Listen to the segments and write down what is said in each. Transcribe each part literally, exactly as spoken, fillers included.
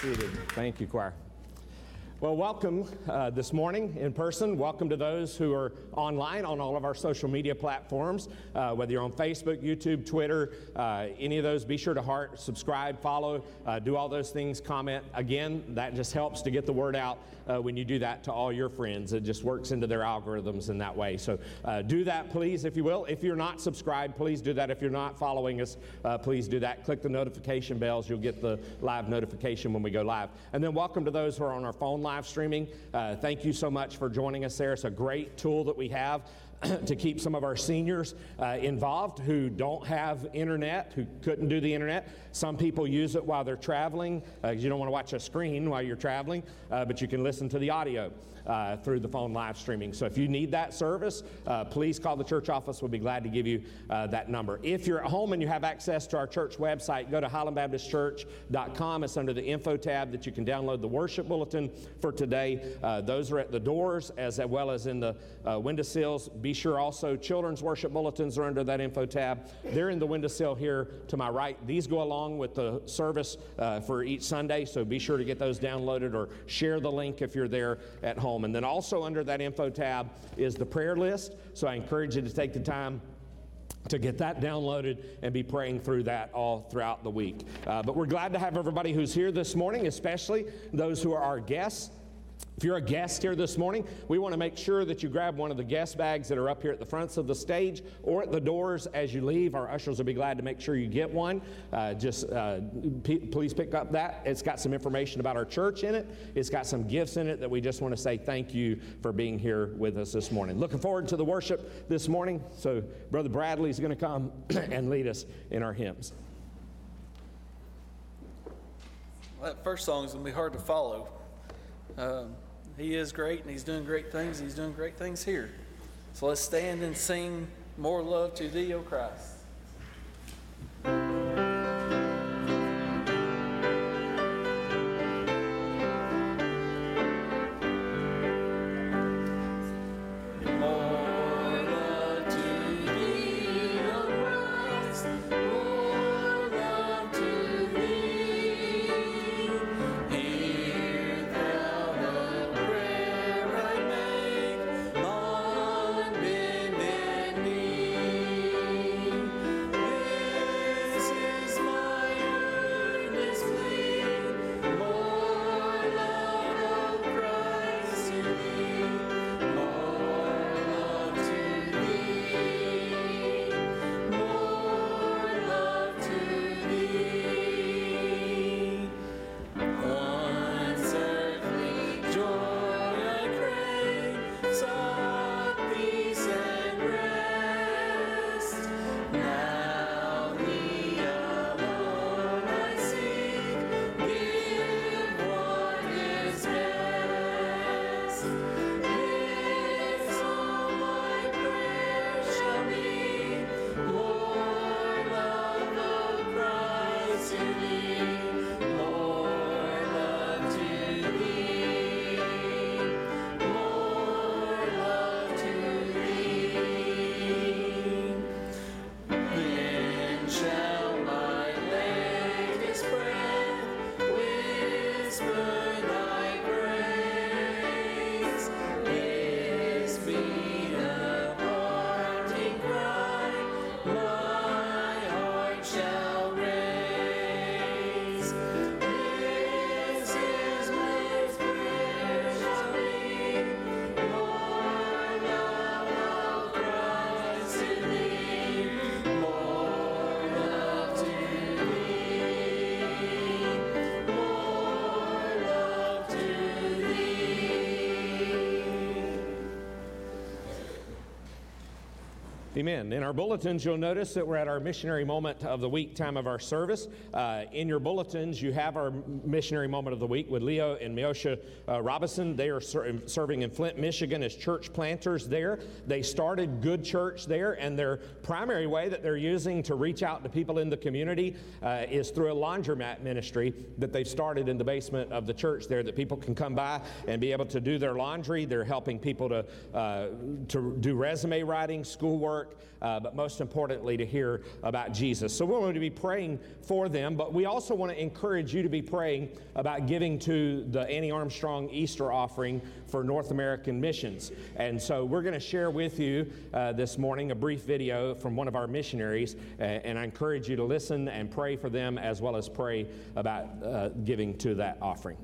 seated. Thank you, choir. Well, welcome uh, this morning in person. Welcome to those who are online on all of our social media platforms, uh, whether you're on Facebook, YouTube, Twitter, uh, any of those. Be sure to heart, subscribe, follow, uh, do all those things, comment. Again, that just helps to get the word out uh, when you do that to all your friends. It just works into their algorithms in that way. So uh, do that, please, if you will. If you're not subscribed, please do that. If you're not following us, uh, please do that. Click the notification bells. You'll get the live notification when we go live. And then welcome to those who are on our phone live streaming. Uh, thank you so much for joining us there. It's a great tool that we have to keep some of our seniors uh, involved who don't have internet, who couldn't do the internet. Some people use it while they're traveling, because uh, you don't want to watch a screen while you're traveling, uh, but you can listen to the audio uh, through the phone live streaming. So if you need that service, uh, please call the church office. We'll be glad to give you uh, that number. If you're at home and you have access to our church website, go to highland baptist church dot com. It's under the info tab that you can download the worship bulletin for today. Uh, those are at the doors as well as in the uh, windowsills. Be sure also children's worship bulletins are under that info tab. They're in the windowsill here to my right. These go along with the service uh, for each Sunday, so be sure to get those downloaded or share the link if you're there at home. And then also under that info tab is the prayer list, so I encourage you to take the time to get that downloaded and be praying through that all throughout the week. Uh, but we're glad to have everybody who's here this morning, especially those who are our guests. If you're a guest here this morning, we want to make sure that you grab one of the guest bags that are up here at the fronts of the stage or at the doors as you leave. Our ushers will be glad to make sure you get one. Uh, just uh, p- please pick up that. It's got some information about our church in it. It's got some gifts in it that we just want to say thank you for being here with us this morning. Looking forward to the worship this morning. So Brother Bradley's going to come and lead us in our hymns. Well, that first song is going to be hard to follow. Um, He is great, and He's doing great things. He's doing great things here. So let's stand and sing More Love to Thee, O Christ. Amen. In our bulletins, you'll notice that we're at our missionary moment of the week time of our service. Uh, in your bulletins, you have our missionary moment of the week with Leo and Miosha uh, Robinson. They are ser- serving in Flint, Michigan as church planters there. They started Good Church there, and their primary way that they're using to reach out to people in the community uh, is through a laundromat ministry that they've started in the basement of the church there, that people can come by and be able to do their laundry. They're helping people to, uh, to do resume writing, schoolwork, work, uh, but most importantly, to hear about Jesus. So we're going to be praying for them, but we also want to encourage you to be praying about giving to the Annie Armstrong Easter offering for North American missions. And so we're going to share with you uh, this morning a brief video from one of our missionaries, uh, and I encourage you to listen and pray for them as well as pray about uh, giving to that offering.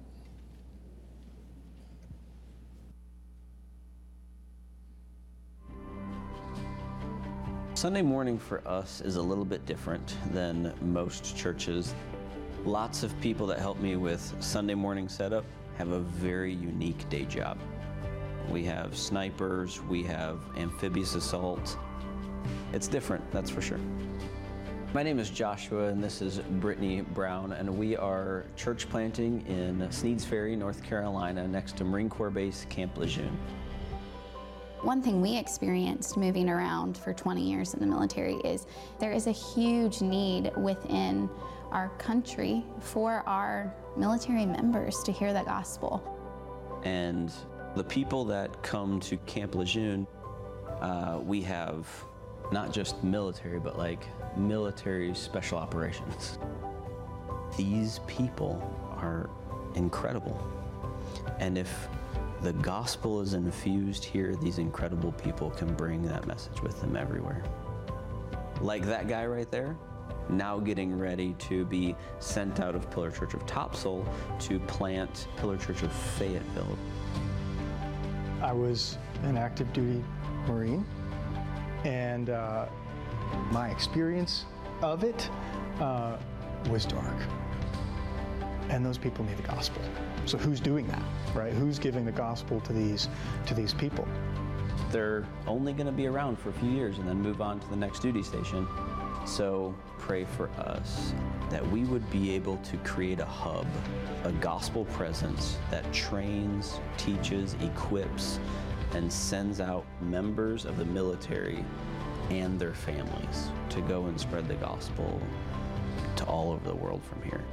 Sunday morning for us is a little bit different than most churches. Lots of people that help me with Sunday morning setup have a very unique day job. We have snipers, we have amphibious assault. It's different, that's for sure. My name is Joshua and this is Brittany Brown, and we are church planting in Sneads Ferry, North Carolina, next to Marine Corps Base Camp Lejeune. One thing we experienced moving around for twenty years in the military is there is a huge need within our country for our military members to hear the gospel. And the people that come to Camp Lejeune, uh, we have not just military, but like military special operations. These people are incredible. And if the gospel is infused here, these incredible people can bring that message with them everywhere. Like that guy right there, now getting ready to be sent out of Pillar Church of Topsail to plant Pillar Church of Fayetteville. I was an active duty Marine, and uh, my experience of it uh, was dark. And those people need the gospel. So who's doing that, right? Who's giving the gospel to these to these people? They're only going to be around for a few years and then move on to the next duty station. So pray for us that we would be able to create a hub, a gospel presence that trains, teaches, equips, and sends out members of the military and their families to go and spread the gospel to all over the world from here.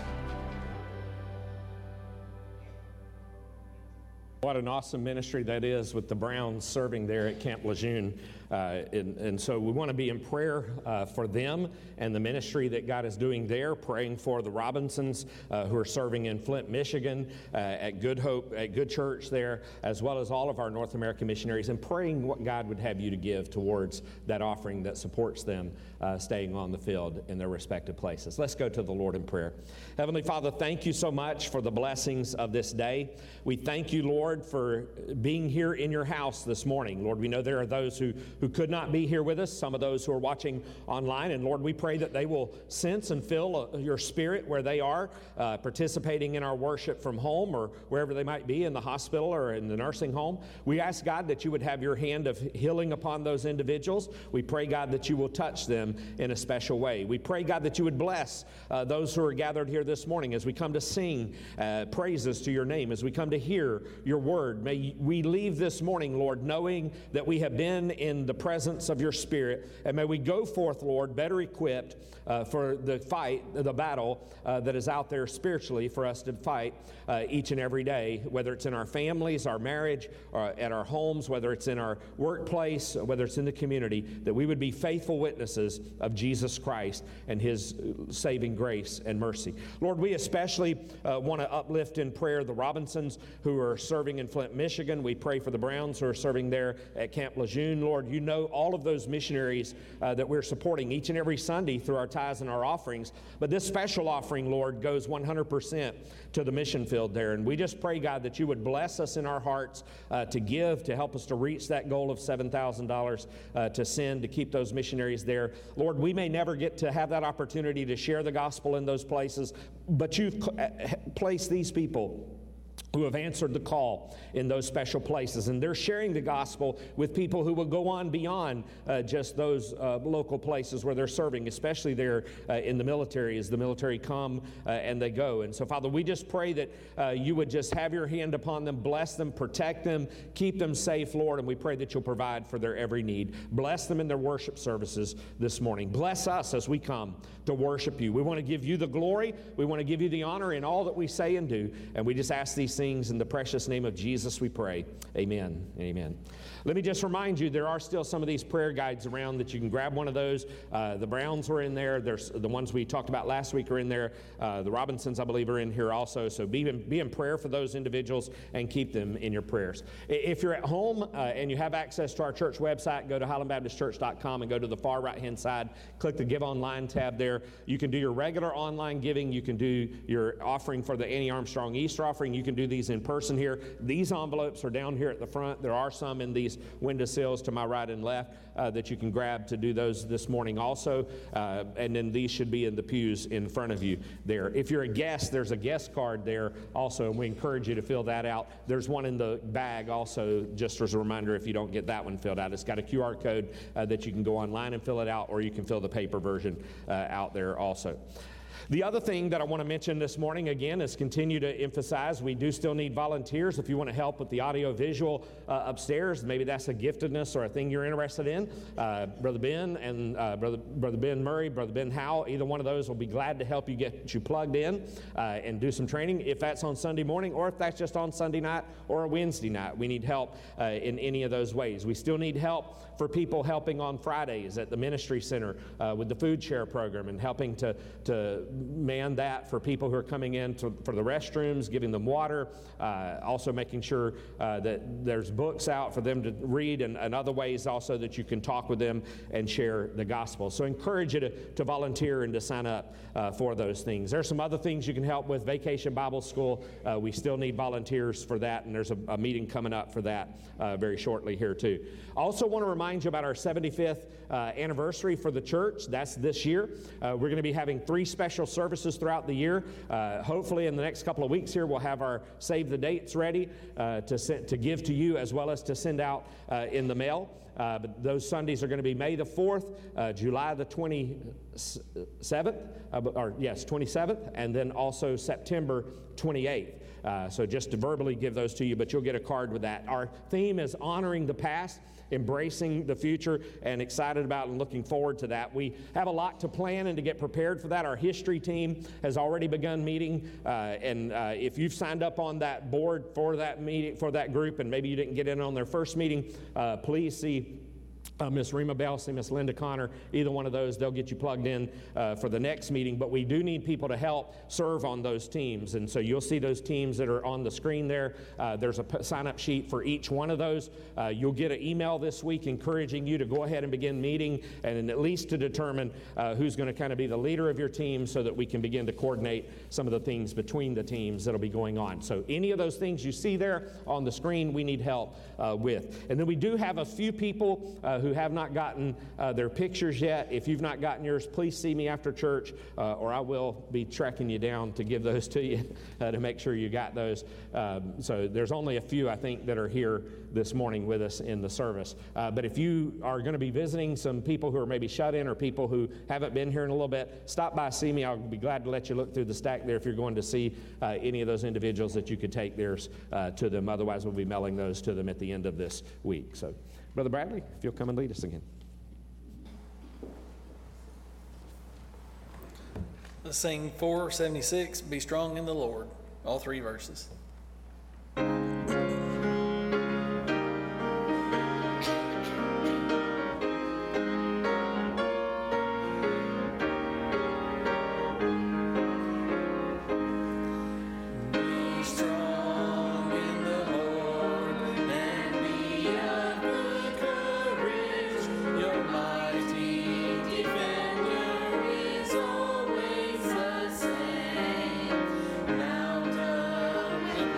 What an awesome ministry that is with the Browns serving there at Camp Lejeune. Uh, and, and so we want to be in prayer uh, for them and the ministry that God is doing there, praying for the Robinsons uh, who are serving in Flint, Michigan, uh, at Good Hope, at Good Church there, as well as all of our North American missionaries, and praying what God would have you to give towards that offering that supports them uh, staying on the field in their respective places. Let's go to the Lord in prayer. Heavenly Father, thank you so much for the blessings of this day. We thank you, Lord, for being here in your house this morning. Lord, we know there are those who, who could not be here with us, some of those who are watching online, and Lord, we pray that they will sense and feel uh, your spirit where they are, uh, participating in our worship from home or wherever they might be, in the hospital or in the nursing home. We ask, God, that you would have your hand of healing upon those individuals. We pray, God, that you will touch them in a special way. We pray, God, that you would bless uh, those who are gathered here this morning as we come to sing uh, praises to your name, as we come to hear your word. May we leave this morning, Lord, knowing that we have been in the presence of your Spirit, and may we go forth, Lord, better equipped uh, for the fight, the battle uh, that is out there spiritually for us to fight uh, each and every day, whether it's in our families, our marriage, or at our homes, whether it's in our workplace, whether it's in the community, that we would be faithful witnesses of Jesus Christ and his saving grace and mercy. Lord, we especially uh, want to uplift in prayer the Robinsons who are serving in Flint, Michigan. We pray for the Browns who are serving there at Camp Lejeune. Lord, you know all of those missionaries uh, that we're supporting each and every Sunday through our tithes and our offerings. But this special offering, Lord, goes one hundred percent to the mission field there. And we just pray, God, that you would bless us in our hearts uh, to give, to help us to reach that goal of seven thousand dollars uh, to send, to keep those missionaries there. Lord, we may never get to have that opportunity to share the gospel in those places, but you've placed these people who have answered the call in those special places. And they're sharing the gospel with people who will go on beyond uh, just those uh, local places where they're serving, especially there uh, in the military, as the military come uh, and they go. And so, Father, we just pray that uh, you would just have your hand upon them, bless them, protect them, keep them safe, Lord, and we pray that you'll provide for their every need. Bless them in their worship services this morning. Bless us as we come to worship you. We want to give you the glory. We want to give you the honor in all that we say and do. And we just ask these things things. In the precious name of Jesus we pray. Amen. Amen. Let me just remind you, there are still some of these prayer guides around that you can grab one of those. Uh, the Browns were in there. There's the ones we talked about last week are in there. Uh, the Robinsons, I believe, are in here also. So be in, be in prayer for those individuals and keep them in your prayers. If you're at home uh, and you have access to our church website, go to highland baptist church dot com and go to the far right-hand side. Click the Give Online tab there. You can do your regular online giving. You can do your offering for the Annie Armstrong Easter offering. You can do these in person here. These envelopes are down here at the front. There are some in these windowsills to my right and left uh, that you can grab to do those this morning also. Uh, and then these should be in the pews in front of you there. If you're a guest, there's a guest card there also, and we encourage you to fill that out. There's one in the bag also, just as a reminder if you don't get that one filled out. It's got a Q R code uh, that you can go online and fill it out, or you can fill the paper version uh, out there also. The other thing that I want to mention this morning, again, is continue to emphasize we do still need volunteers. If you want to help with the audio-visual uh, upstairs, maybe that's a giftedness or a thing you're interested in. Uh, Brother Ben and uh, Brother, Brother Ben Murray, Brother Ben Howell, either one of those will be glad to help you get you plugged in uh, and do some training. If that's on Sunday morning or if that's just on Sunday night or a Wednesday night, we need help uh, in any of those ways. We still need help for people helping on Fridays at the Ministry Center uh, with the food share program and helping to, to man that for people who are coming in to, for the restrooms, giving them water, uh, also making sure uh, that there's books out for them to read, and, and other ways also that you can talk with them and share the gospel. So I encourage you to, to volunteer and to sign up uh, for those things. There's some other things you can help with. Vacation Bible School, uh, we still need volunteers for that, and there's a, a meeting coming up for that uh, very shortly here too. I also want to remind you about our seventy-fifth uh, anniversary for the church. That's this year. Uh, we're going to be having three special services throughout the year. Uh, hopefully in the next couple of weeks here we'll have our save the dates ready uh, to, send, to give to you as well as to send out uh, in the mail. Uh, but those Sundays are going to be May the fourth, uh, July the twenty-seventh, uh, or yes, twenty-seventh, and then also September twenty-eighth. Uh, so just to verbally give those to you, but you'll get a card with that. Our theme is honoring the past, embracing the future, and excited about and looking forward to that. We have a lot to plan and to get prepared for that. Our history team has already begun meeting, uh, and uh, if you've signed up on that board for that meeting, for that group, and maybe you didn't get in on their first meeting, uh, please see Uh, Miss Rima Belsey, Miss Linda Connor, either one of those, they'll get you plugged in uh, for the next meeting. But we do need people to help serve on those teams. And so you'll see those teams that are on the screen there. Uh, there's a p- sign-up sheet for each one of those. Uh, you'll get an email this week encouraging you to go ahead and begin meeting and at least to determine uh, who's going to kind of be the leader of your team so that we can begin to coordinate some of the things between the teams that'll be going on. So any of those things you see there on the screen, we need help uh, with. And then we do have a few people uh, who have not gotten uh, their pictures yet. If you've not gotten yours, please see me after church, uh, or I will be tracking you down to give those to you uh, to make sure you got those. Um, so there's only a few, I think, that are here this morning with us in the service. Uh, but if you are going to be visiting some people who are maybe shut in or people who haven't been here in a little bit, stop by, see me. I'll be glad to let you look through the stack there if you're going to see uh, any of those individuals that you could take theirs uh, to them. Otherwise, we'll be mailing those to them at the end of this week. So, Brother Bradley, if you'll come and lead us again. Let's sing four seventy-six, Be Strong in the Lord, all three verses. Always the same. Now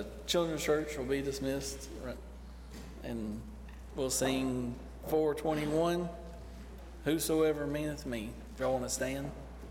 the children's church will be dismissed, right? And we'll sing four twenty-one, Whosoever Meaneth Me. If y'all want to stand.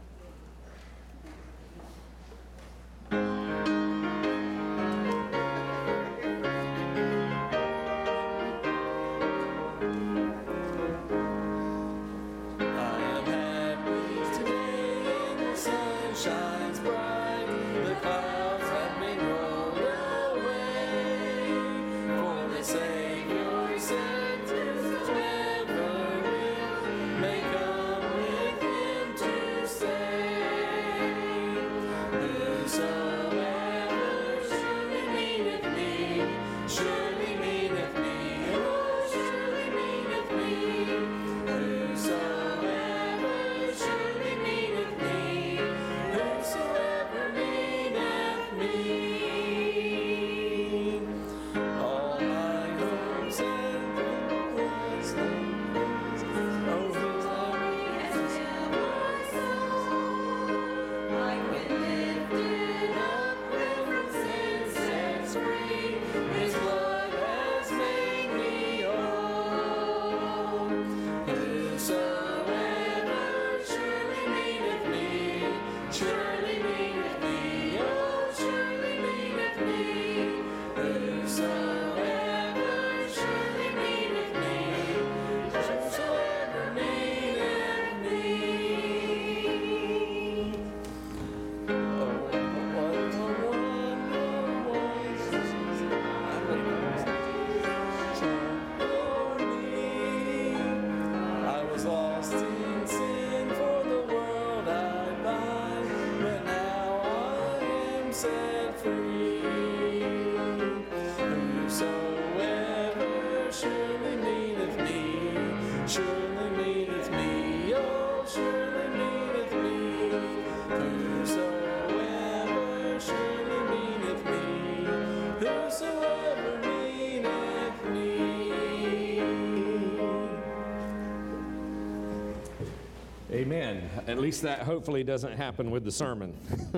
Amen. At least that hopefully doesn't happen with the sermon.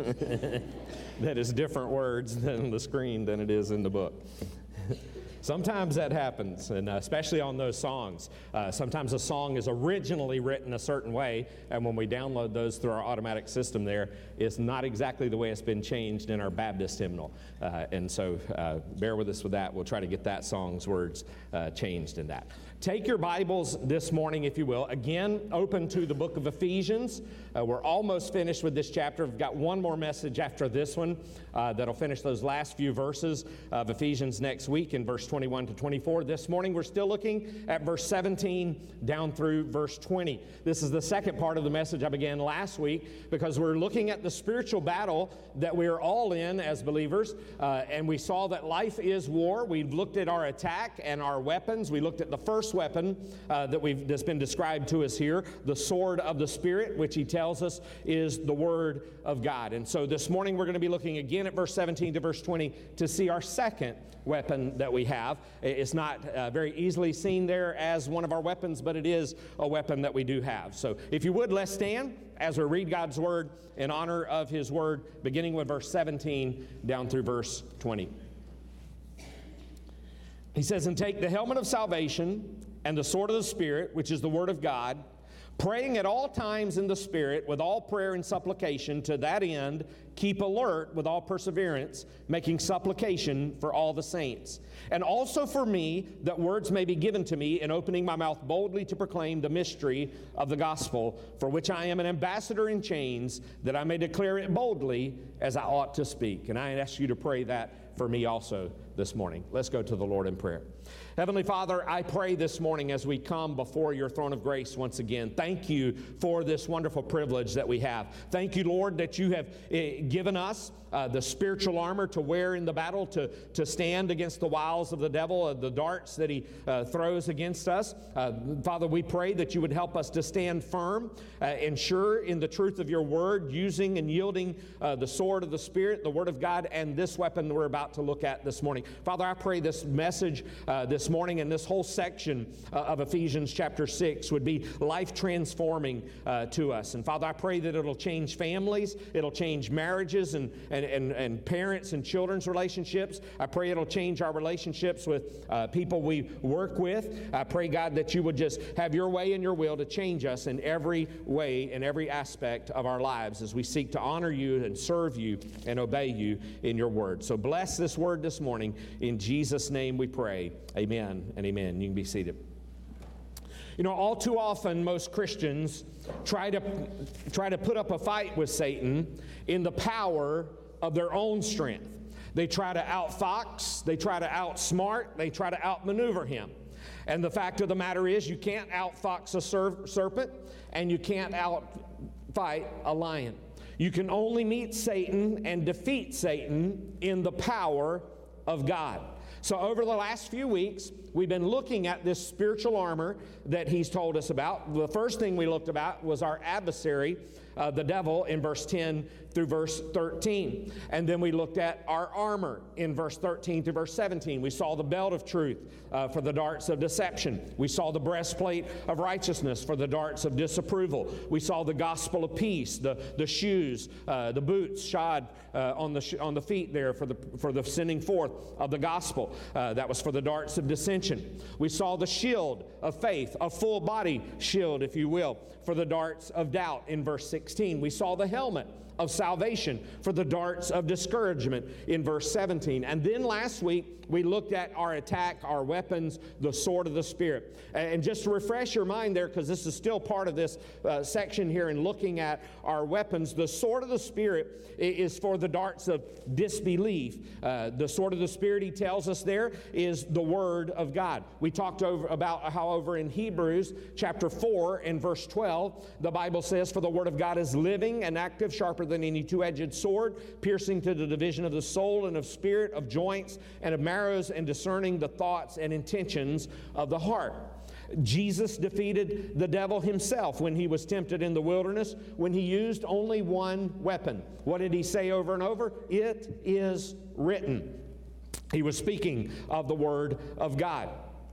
That is different words than the screen than it is in the book. Sometimes that happens, and especially on those songs. Uh, sometimes a song is originally written a certain way, and when we download those through our automatic system there, it's not exactly the way it's been changed in our Baptist hymnal. Uh, and so uh, bear with us with that. We'll try to get that song's words uh, changed in that. Take your Bibles this morning, if you will. Again, open to the book of Ephesians. Uh, we're almost finished with this chapter. We've got one more message after this one uh, that'll finish those last few verses of Ephesians next week in verse twenty-one to twenty-four. This morning, we're still looking at verse seventeen down through verse twenty. This is the second part of the message I began last week because we're looking at the spiritual battle that we're all in as believers. Uh, and we saw that life is war. We've looked at our attack and our weapons. We looked at the first weapon uh, that we've that's been described to us here, the sword of the Spirit, which he tells us is the Word of God. And so this morning we're going to be looking again at verse seventeen to verse twenty to see our second weapon that we have. It's not uh, very easily seen there as one of our weapons, but it is a weapon that we do have. So if you would, let's stand as we read God's Word in honor of His Word, beginning with verse seventeen down through verse twenty. He says, "And take the helmet of salvation and the sword of the Spirit, which is the Word of God, praying at all times in the Spirit with all prayer and supplication. To that end, keep alert with all perseverance, making supplication for all the saints. And also for me, that words may be given to me in opening my mouth boldly to proclaim the mystery of the gospel, for which I am an ambassador in chains, that I may declare it boldly as I ought to speak." And I ask you to pray that for me also this morning. Let's go to the Lord in prayer. Heavenly Father, I pray this morning as we come before your throne of grace once again, thank you for this wonderful privilege that we have. Thank you, Lord, that you have uh, given us uh, the spiritual armor to wear in the battle, to, to stand against the wiles of the devil, uh, the darts that he uh, throws against us. Uh, Father, we pray that you would help us to stand firm uh, and sure in the truth of your word, using and yielding uh, the sword of the Spirit, the Word of God, and this weapon we're about to look at this morning. morning. Father, I pray this message uh, this morning and this whole section uh, of Ephesians chapter six would be life-transforming uh, to us. And Father, I pray that it'll change families, it'll change marriages and, and, and, and parents and children's relationships. I pray it'll change our relationships with uh, people we work with. I pray, God, that you would just have your way and your will to change us in every way, in every aspect of our lives as we seek to honor you and serve you and obey you in your word. So bless this word this morning. In Jesus' name we pray. Amen and amen. You can be seated. You know, all too often, most Christians try to try to put up a fight with Satan in the power of their own strength. They try to outfox, they try to outsmart, they try to outmaneuver him. And the fact of the matter is, you can't outfox a ser- serpent, and you can't outfight a lion. You can only meet Satan and defeat Satan in the power of God. So over the last few weeks, we've been looking at this spiritual armor that he's told us about. The first thing we looked about was our adversary, uh, the devil, in verse ten through verse thirteen. And then we looked at our armor in verse thirteen through verse seventeen. We saw the belt of truth uh, for the darts of deception. We saw the breastplate of righteousness for the darts of disapproval. We saw the gospel of peace, the, the shoes, uh, the boots shod uh, on the sh- on the feet there for the for the sending forth of the gospel. Uh, that was for the darts of dissension. We saw the shield of faith, a full body shield, if you will, for the darts of doubt in verse sixteen. We saw the helmet of salvation for the darts of discouragement in verse seventeen. And then last week, we looked at our attack, our weapons, the sword of the Spirit. And just to refresh your mind there, because this is still part of this uh, section here in looking at our weapons, the sword of the Spirit is for the darts of disbelief. Uh, the sword of the Spirit, he tells us there, is the Word of God. We talked over about how over in Hebrews chapter four and verse twelve, the Bible says, "For the Word of God is living and active, sharper than any two-edged sword, piercing to the division of the soul and of spirit, of joints and of marrows, and discerning the thoughts and intentions of the heart." Jesus defeated the devil himself when he was tempted in the wilderness, when he used only one weapon. What did he say over and over? It is written. He was speaking of the Word of God.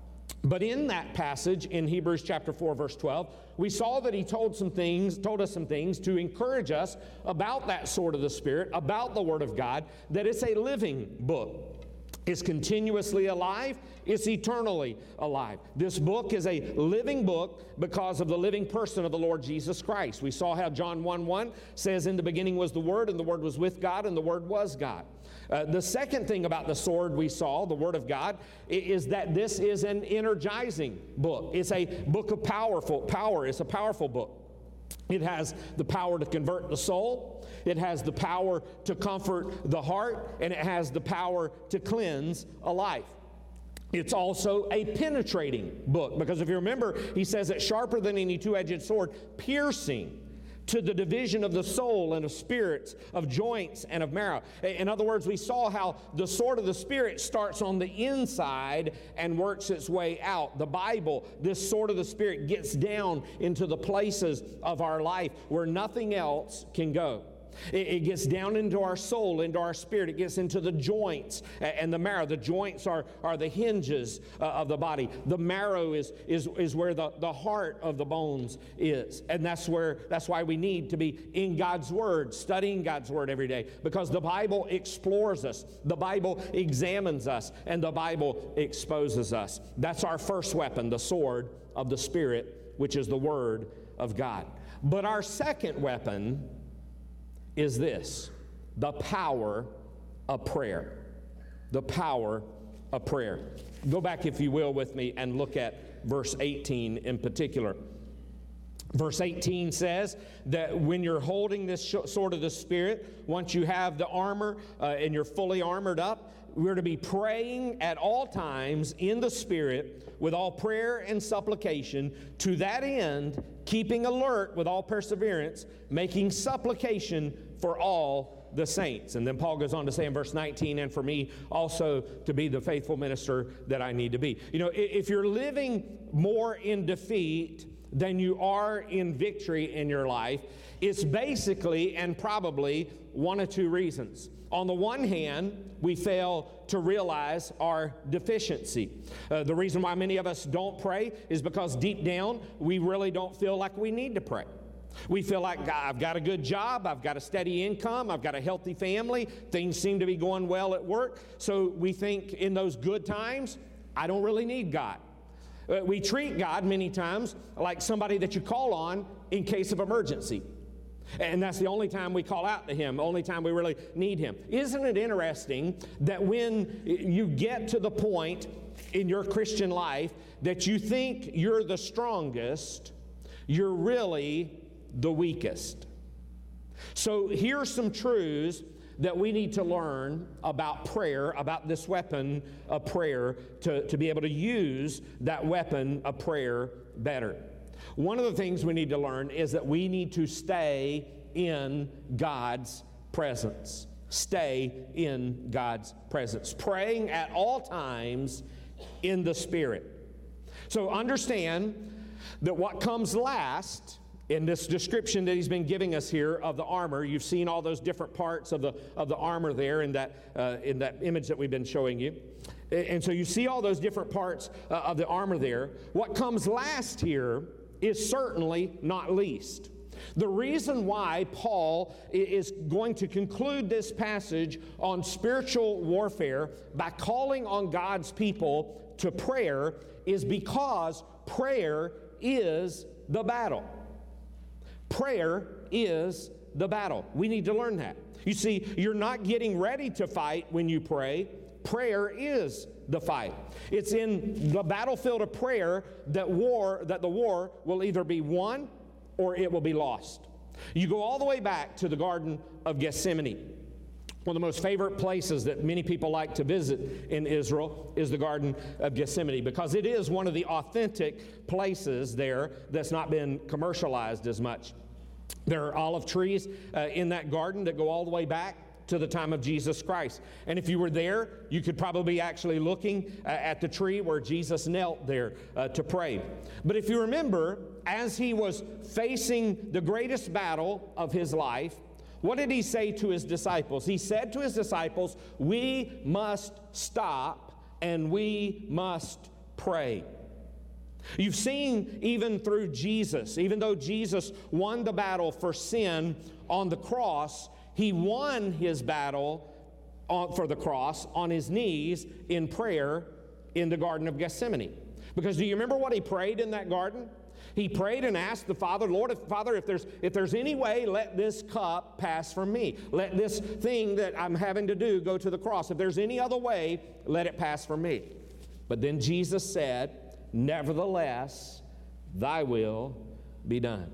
But in that passage in Hebrews chapter four, verse twelve, we saw that he told some things, told us some things to encourage us about that sword of the Spirit, about the Word of God, that it's a living book. It's continuously alive. It's eternally alive. This book is a living book because of the living person of the Lord Jesus Christ. We saw how John one one says, "In the beginning was the Word, and the Word was with God, and the Word was God." Uh, the second thing about the sword we saw, the Word of God, is that this is an energizing book. It's a book of powerful power. It's a powerful book. It has the power to convert the soul. It has the power to comfort the heart. And it has the power to cleanse a life. It's also a penetrating book, because if you remember, he says it's sharper than any two-edged sword, piercing to the division of the soul and of spirits, of joints and of marrow. In other words, we saw how the sword of the Spirit starts on the inside and works its way out. The Bible, this sword of the Spirit, gets down into the places of our life where nothing else can go. It gets down into our soul, into our spirit. It gets into the joints and the marrow. The joints are, are the hinges uh, of the body. The marrow is, is, is where the, the heart of the bones is. And that's where that's why we need to be in God's Word, studying God's Word every day, because the Bible explores us. The Bible examines us, and the Bible exposes us. That's our first weapon, the sword of the Spirit, which is the Word of God. But our second weapon is this: the power of prayer. The power of prayer. Go back, if you will, with me and look at verse eighteen in particular. Verse eighteen says that when you're holding this sword of the Spirit, once you have the armor uh, and you're fully armored up, we're to be praying at all times in the Spirit with all prayer and supplication, to that end, keeping alert with all perseverance, making supplication for all the saints. And then Paul goes on to say in verse nineteen, and for me also to be the faithful minister that I need to be. You know, if you're living more in defeat than you are in victory in your life, it's basically and probably one of two reasons. On the one hand, we fail to realize our deficiency. Uh, the reason why many of us don't pray is because deep down, we really don't feel like we need to pray. We feel like, I've got a good job, I've got a steady income, I've got a healthy family, things seem to be going well at work, so we think in those good times, I don't really need God. Uh, we treat God many times like somebody that you call on in case of emergency. And that's the only time we call out to Him, only time we really need Him. Isn't it interesting that when you get to the point in your Christian life that you think you're the strongest, you're really the weakest? So here's some truths that we need to learn about prayer, about this weapon of prayer, to, to be able to use that weapon of prayer better. One of the things we need to learn is that we need to stay in God's presence. Stay in God's presence. Praying at all times in the Spirit. So understand that what comes last in this description that he's been giving us here of the armor, you've seen all those different parts of the of the armor there in that uh, in that image that we've been showing you. And so you see all those different parts uh, of the armor there. What comes last here is certainly not least. The reason why Paul is going to conclude this passage on spiritual warfare by calling on God's people to prayer is because prayer is the battle. Prayer is the battle. We need to learn that. You see, you're not getting ready to fight when you pray. Prayer is the fight. It's in the battlefield of prayer that war, that the war will either be won or it will be lost. You go all the way back to the Garden of Gethsemane. One of the most favorite places that many people like to visit in Israel is the Garden of Gethsemane because it is one of the authentic places there that's not been commercialized as much. There are olive trees uh, in that garden that go all the way back to the time of Jesus Christ. And if you were there, you could probably be actually looking uh, at the tree where Jesus knelt there uh, to pray. But if you remember, as he was facing the greatest battle of his life, what did he say to his disciples? He said to his disciples, we must stop and we must pray. You've seen even through Jesus, even though Jesus won the battle for sin on the cross, he won his battle on, for the cross on his knees in prayer in the Garden of Gethsemane. Because do you remember what he prayed in that garden? He prayed and asked the Father, Lord, if, Father, if there's, if there's any way, let this cup pass from me. Let this thing that I'm having to do go to the cross. If there's any other way, let it pass from me. But then Jesus said, nevertheless, thy will be done.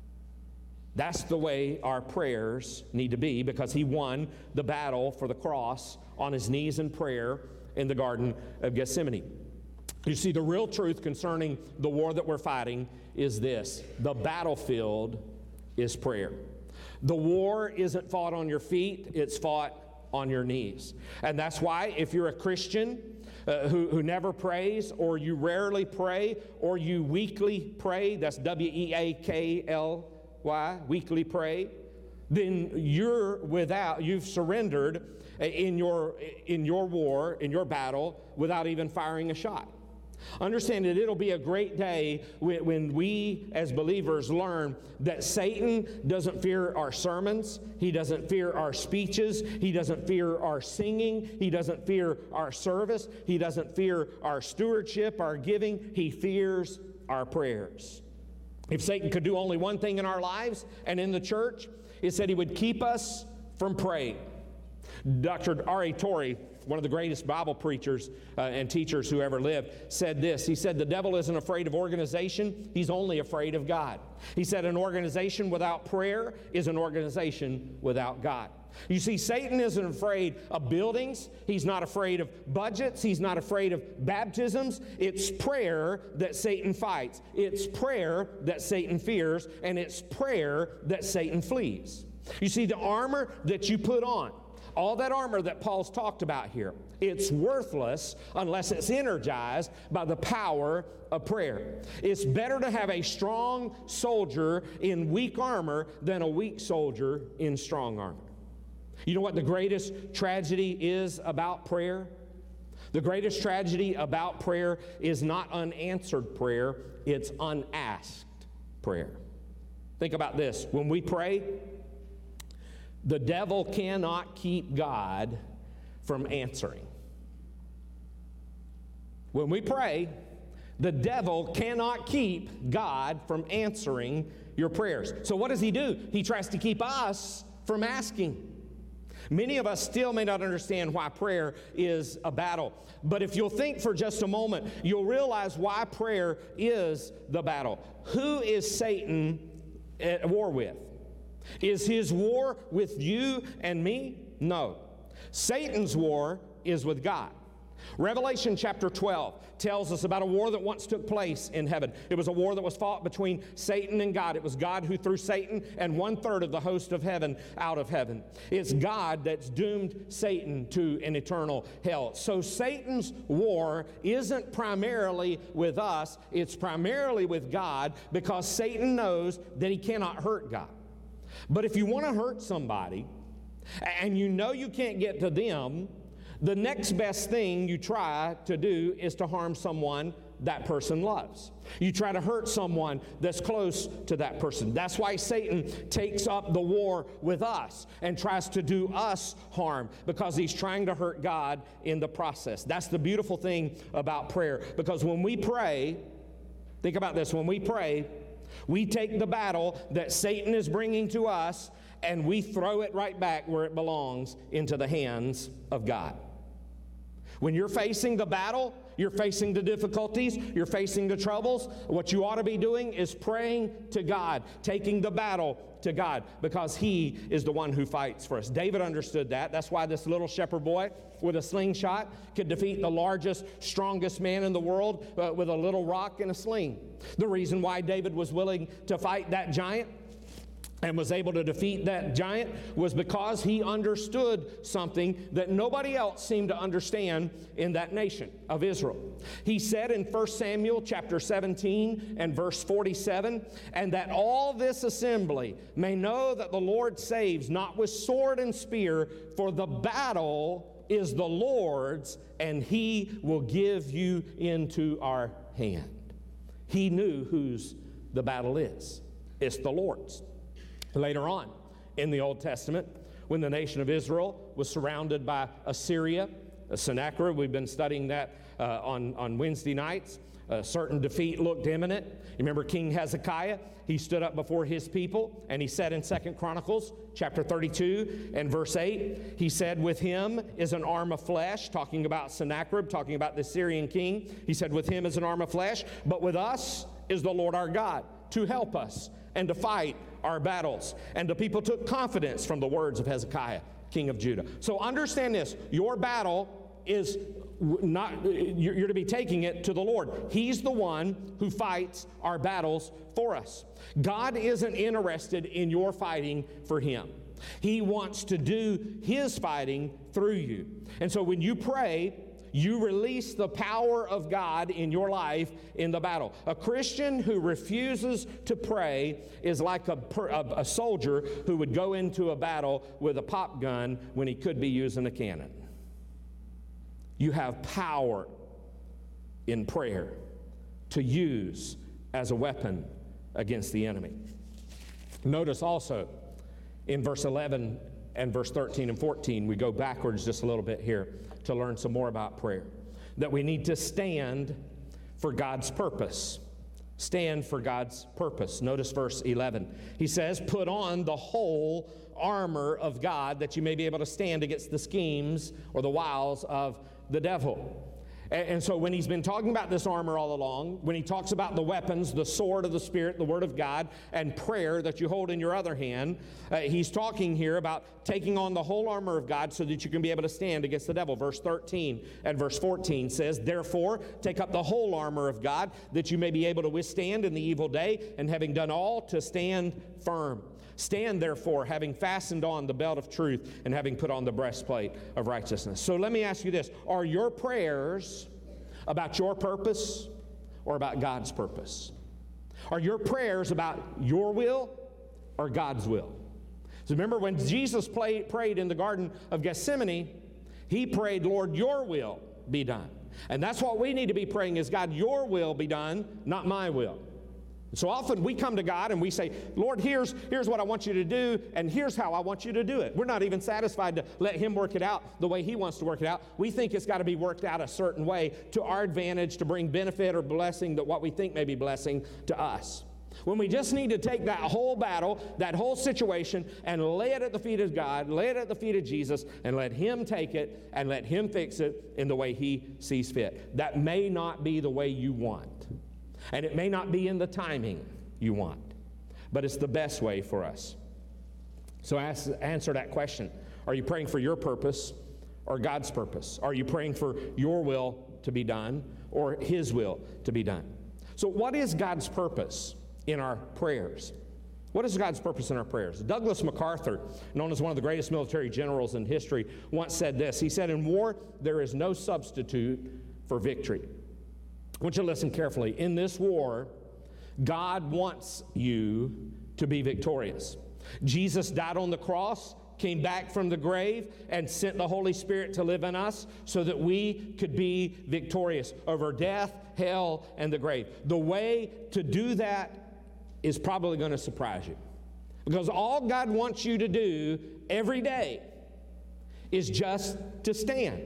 That's the way our prayers need to be because he won the battle for the cross on his knees in prayer in the Garden of Gethsemane. You see, the real truth concerning the war that we're fighting is this: the battlefield is prayer. The war isn't fought on your feet, it's fought on your knees. And that's why if you're a Christian uh, who, who never prays, or you rarely pray, or you weekly pray, that's W E A K L Y, weekly pray, then you're without, you've surrendered in your, in your war, in your battle, without even firing a shot. Understand that it'll be a great day when we as believers learn that Satan doesn't fear our sermons, he doesn't fear our speeches, he doesn't fear our singing, he doesn't fear our service, he doesn't fear our stewardship, our giving, he fears our prayers. If Satan could do only one thing in our lives and in the church, it said he would keep us from praying. Doctor R A Torrey, one of the greatest Bible preachers uh, and teachers who ever lived, said this. He said, the devil isn't afraid of organization, he's only afraid of God. He said, an organization without prayer is an organization without God. You see, Satan isn't afraid of buildings, he's not afraid of budgets, he's not afraid of baptisms. It's prayer that Satan fights. It's prayer that Satan fears, and it's prayer that Satan flees. You see, the armor that you put on, All that armor that Paul's talked about here, it's worthless unless it's energized by the power of prayer. It's better to have a strong soldier in weak armor than a weak soldier in strong armor. You know what the greatest tragedy is about prayer? The greatest tragedy about prayer is not unanswered prayer, it's unasked prayer. Think about this. When we pray, the devil cannot keep God from answering. When we pray, the devil cannot keep God from answering your prayers. So what does he do? He tries to keep us from asking. Many of us still may not understand why prayer is a battle. But if you'll think for just a moment, you'll realize why prayer is the battle. Who is Satan at war with? Is his war with you and me? No. Satan's war is with God. Revelation chapter twelve tells us about a war that once took place in heaven. It was a war that was fought between Satan and God. It was God who threw Satan and one-third of the host of heaven out of heaven. It's God that's doomed Satan to an eternal hell. So Satan's war isn't primarily with us. It's primarily with God, because Satan knows that he cannot hurt God. But if you want to hurt somebody and you know you can't get to them, the next best thing you try to do is to harm someone that person loves. You try to hurt someone that's close to that person. That's why Satan takes up the war with us and tries to do us harm, because he's trying to hurt God in the process. That's the beautiful thing about prayer, because when we pray, think about this, when we pray, we take the battle that Satan is bringing to us and we throw it right back where it belongs, into the hands of God. When you're facing the battle, you're facing the difficulties, you're facing the troubles, what you ought to be doing is praying to God, taking the battle to God, because he is the one who fights for us. David understood that. That's why this little shepherd boy with a slingshot could defeat the largest, strongest man in the world uh, with a little rock and a sling. The reason why David was willing to fight that giant and was able to defeat that giant was because he understood something that nobody else seemed to understand in that nation of Israel. He said in First Samuel chapter seventeen and verse forty-seven, "And that all this assembly may know that the Lord saves not with sword and spear, for the battle is the Lord's, and he will give you into our hand." He knew whose the battle is. It's the Lord's. Later on in the Old Testament, when the nation of Israel was surrounded by Assyria, Sennacherib, we've been studying that uh, on, on Wednesday nights. A certain defeat looked imminent. You remember King Hezekiah? He stood up before his people and he said in Second Chronicles chapter thirty-two and verse eight, he said, "With him is an arm of flesh," talking about Sennacherib, talking about the Syrian king. He said, "With him is an arm of flesh, but with us is the Lord our God to help us and to fight our battles." And the people took confidence from the words of Hezekiah, king of Judah. So understand this, your battle is not, you're to be taking it to the Lord. He's the one who fights our battles for us. God isn't interested in your fighting for him. He wants to do his fighting through you. And so when you pray, you release the power of God in your life in the battle. A Christian who refuses to pray is like a, a, a soldier who would go into a battle with a pop gun when he could be using a cannon. You have power in prayer to use as a weapon against the enemy. Notice also in verse eleven and verse thirteen and fourteen, we go backwards just a little bit here to learn some more about prayer, that we need to stand for God's purpose. Stand for God's purpose. Notice verse eleven. He says, "Put on the whole armor of God, that you may be able to stand against the schemes or the wiles of the devil." And, and so when he's been talking about this armor all along, when he talks about the weapons, the sword of the Spirit, the Word of God, and prayer that you hold in your other hand, uh, he's talking here about taking on the whole armor of God so that you can be able to stand against the devil. Verse thirteen and verse fourteen says, "Therefore, take up the whole armor of God, that you may be able to withstand in the evil day, and having done all, to stand firm. Stand therefore, having fastened on the belt of truth and having put on the breastplate of righteousness. So let me ask you this. Are your prayers about your purpose or about God's purpose? Are your prayers about your will or God's will? So remember when Jesus played, prayed in the Garden of Gethsemane, he prayed, Lord, your will be done. And that's what we need to be praying is, God, your will be done, not my will. So often we come to God and we say, Lord, here's, here's what I want you to do, and here's how I want you to do it. We're not even satisfied to let him work it out the way he wants to work it out. We think it's got to be worked out a certain way to our advantage, to bring benefit or blessing, that what we think may be blessing to us. When we just need to take that whole battle, that whole situation, and lay it at the feet of God, lay it at the feet of Jesus, and let him take it and let him fix it in the way he sees fit. That may not be the way you want. And it may not be in the timing you want, but it's the best way for us. So ask, answer that question. Are you praying for your purpose or God's purpose? Are you praying for your will to be done or his will to be done? So what is God's purpose in our prayers? What is God's purpose in our prayers? Douglas MacArthur, known as one of the greatest military generals in history, once said this. He said, in war, there is no substitute for victory. I want you to listen carefully. In this war, God wants you to be victorious. Jesus died on the cross, came back from the grave, and sent the Holy Spirit to live in us so that we could be victorious over death, hell, and the grave. The way to do that is probably going to surprise you. Because all God wants you to do every day is just to stand.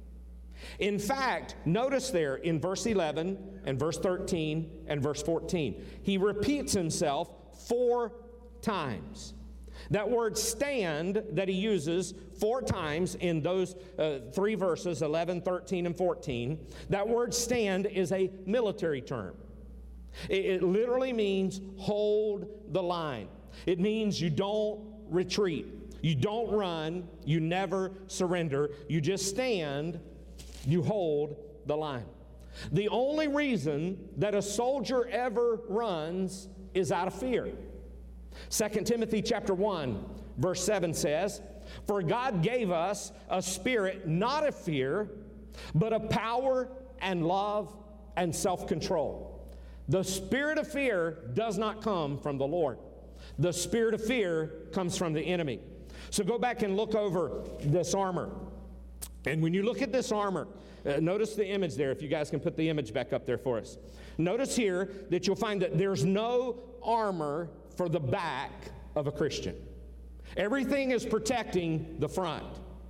In fact, notice there in verse eleven and verse thirteen and verse fourteen, he repeats himself four times. That word stand that he uses four times in those uh, three verses, eleven, thirteen, and fourteen, that word stand is a military term. It, it literally means hold the line. It means you don't retreat. You don't run. You never surrender. You just stand. You hold the line. The only reason that a soldier ever runs is out of fear. Second Timothy chapter one, verse seven says, for God gave us a spirit not of fear, but of power and love and self-control. The spirit of fear does not come from the Lord. The spirit of fear comes from the enemy. So go back and look over this armor. And when you look at this armor, uh, notice the image there, if you guys can put the image back up there for us. Notice here that you'll find that there's no armor for the back of a Christian. Everything is protecting the front.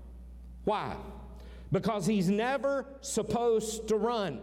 Why? Because he's never supposed to run.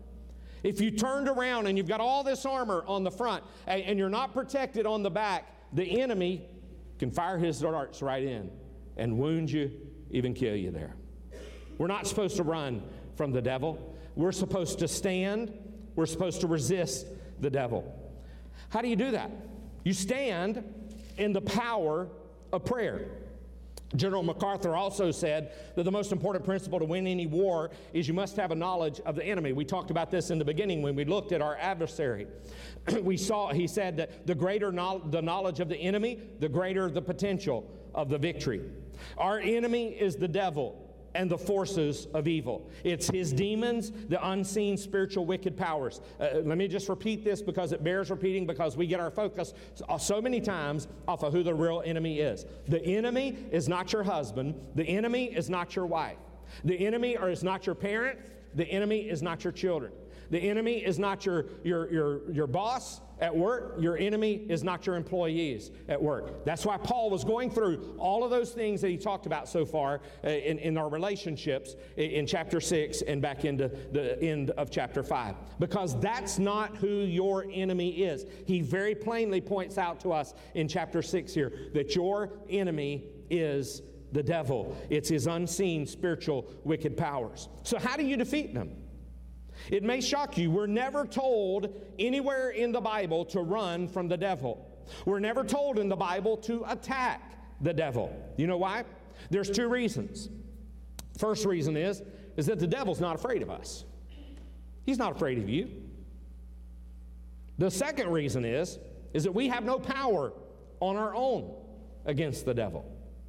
If you turned around and you've got all this armor on the front and, and you're not protected on the back, the enemy can fire his darts right in and wound you, even kill you there. We're not supposed to run from the devil. We're supposed to stand. We're supposed to resist the devil. How do you do that? You stand in the power of prayer. General MacArthur also said that the most important principle to win any war is you must have a knowledge of the enemy. We talked about this in the beginning when we looked at our adversary. We saw, he said that the greater no- the knowledge of the enemy, the greater the potential of the victory. Our enemy is the devil and the forces of evil. It's his demons, the unseen spiritual wicked powers. Uh, let me just repeat this because it bears repeating, because we get our focus so many times off of who the real enemy is. The enemy is not your husband. The enemy is not your wife. The enemy is not your parent. The enemy is not your children. The enemy is not your, your, your, your boss at work. Your enemy is not your employees at work. That's why Paul was going through all of those things that he talked about so far uh, in, in our relationships in, in chapter six and back into the end of chapter five. Because that's not who your enemy is. He very plainly points out to us in chapter six here that your enemy is the devil. It's his unseen spiritual wicked powers. So how do you defeat them? It may shock you. We're never told anywhere in the Bible to run from the devil. We're never told in the Bible to attack the devil. You know why? There's two reasons. First reason is, is that the devil's not afraid of us. He's not afraid of you. The second reason is, is that we have no power on our own against the devil.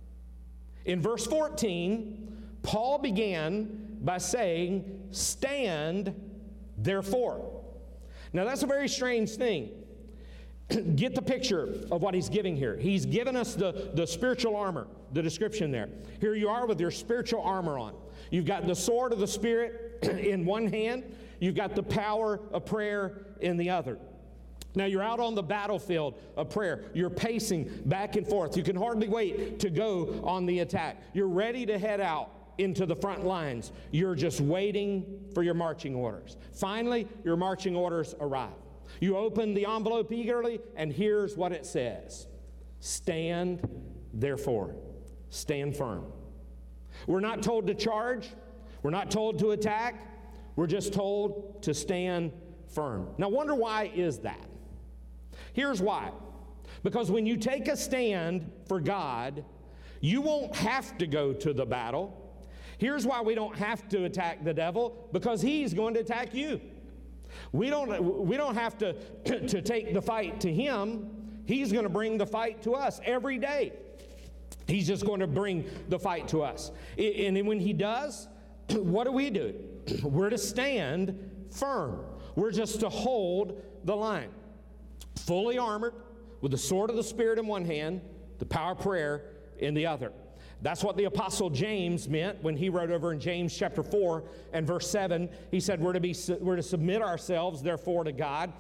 In verse fourteen, Paul began by saying, stand therefore. Now that's a very strange thing. Get the picture of what he's giving here. He's given us the, the spiritual armor, the description there. Here you are with your spiritual armor on. You've got the sword of the Spirit in one hand. You've got the power of prayer in the other. Now you're out on the battlefield of prayer. You're pacing back and forth. You can hardly wait to go on the attack. You're ready to head out into the front lines. You're just waiting for your marching orders. Finally, your marching orders arrive. You open the envelope eagerly, and here's what it says. Stand, therefore. Stand firm. We're not told to charge. We're not told to attack. We're just told to stand firm. Now, wonder why is that? Here's why. Because when you take a stand for God, you won't have to go to the battle. Here's why we don't have to attack the devil, because he's going to attack you. We don't, we don't have to, to take the fight to him. He's going to bring the fight to us every day. He's just going to bring the fight to us. And then when he does, what do we do? We're to stand firm. We're just to hold the line. Fully armored, with the sword of the Spirit in one hand, the power of prayer in the other. That's what the Apostle James meant when he wrote over in James chapter four and verse seven. He said, we're to, be, we're to submit ourselves, therefore, to God.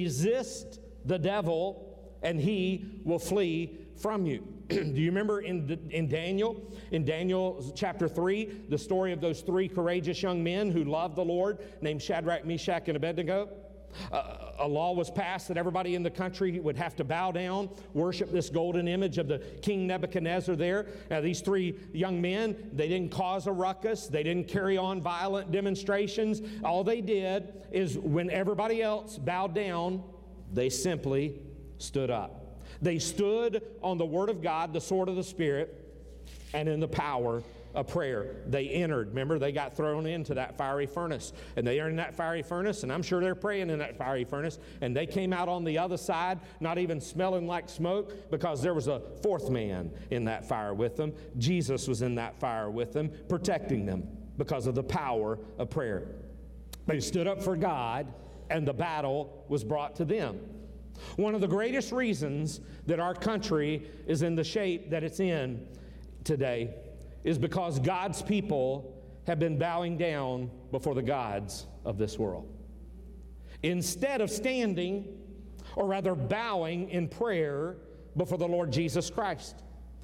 Resist the devil, and he will flee from you. Do you remember in, in Daniel, in Daniel chapter three, the story of those three courageous young men who loved the Lord, named Shadrach, Meshach, and Abednego? Uh, a law was passed that everybody in the country would have to bow down, worship this golden image of the King Nebuchadnezzar there. Now, these three young men, they didn't cause a ruckus. They didn't carry on violent demonstrations. All they did is when everybody else bowed down, they simply stood up. They stood on the Word of God, the sword of the Spirit, and in the power of prayer. They entered. Remember, they got thrown into that fiery furnace. And they are in that fiery furnace, and I'm sure they're praying in that fiery furnace. And they came out on the other side, not even smelling like smoke, because there was a fourth man in that fire with them. Jesus was in that fire with them, protecting them because of the power of prayer. They stood up for God, and the battle was brought to them. One of the greatest reasons that our country is in the shape that it's in today is because God's people have been bowing down before the gods of this world. Instead of standing, or rather bowing in prayer before the Lord Jesus Christ.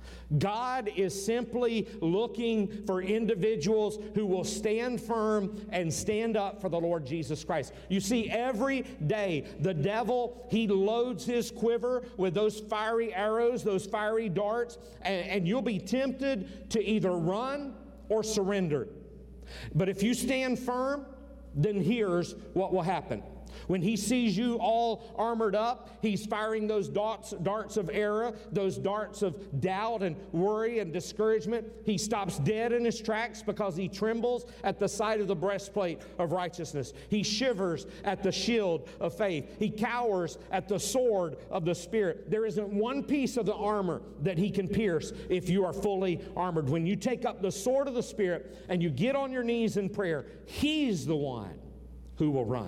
God is simply looking for individuals who will stand firm and stand up for the Lord Jesus Christ. You see, every day the devil, he loads his quiver with those fiery arrows, those fiery darts, and, and you'll be tempted to either run or surrender. But if you stand firm, then here's what will happen. When he sees you all armored up, he's firing those darts, darts of error, those darts of doubt and worry and discouragement. He stops dead in his tracks because he trembles at the sight of the breastplate of righteousness. He shivers at the shield of faith. He cowers at the sword of the Spirit. There isn't one piece of the armor that he can pierce if you are fully armored. When you take up the sword of the Spirit and you get on your knees in prayer, he's the one who will run.